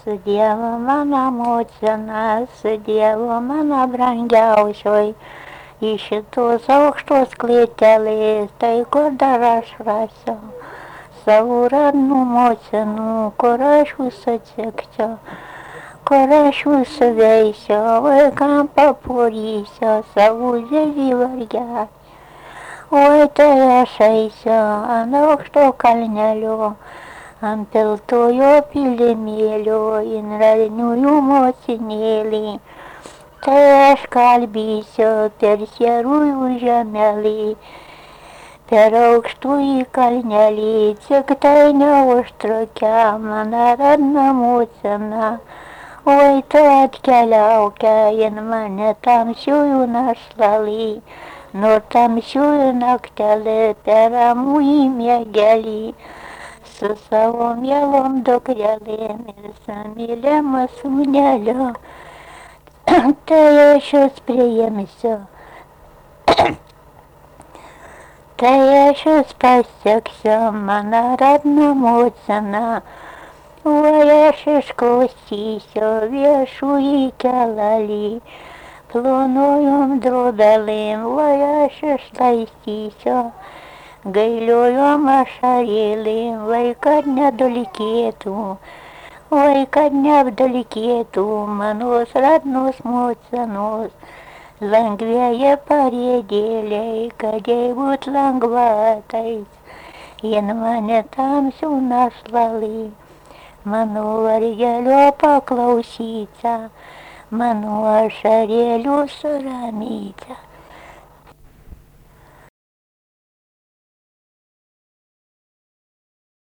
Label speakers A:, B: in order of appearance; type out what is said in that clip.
A: Dievo mano motina, su Dievu mano brangiausioji, į šitus aukštus klėtelės, tai kur dar aš rasiu savo radnų motinų, kur aš jūs atsekčiau, kur aš jūs veisiu, vaikam papurysiu, savo dėdį vargelį. Oi, tai aš eisiu ant aukšto kalnelio, ant piltojo pilimėlio, in radniųjų motinėlį. Tai aš kalbėsiu per sierųjų žemelį, per aukštųjų kalnelį, tik tai neužtrukę, mano radna motina. Oi, tu atkeliaukia in mane tamsiųjų našlalį, nuo tamsiųjų naktelį per ramųjį miegelį, su savo mielom dukrelėm ir su mylimu sūneliu. Tai aš jūs priimsiu, tai aš jūs pasieksiu, mano radna motina. Oi, aš išklausysiu viešųjį kelalį, plonojom drobelėm, oi, aš išlaistysiu gailiojom ašarėlėm, vai kad nedulkėtų, oi, kad neapdulkėtų manos radnos motinos lengvieji pareigėliai, kad jai būt lengvatais, jin mane tamsių našlalį, mano vargelio paklausyta, mano ašarėlių suramyta.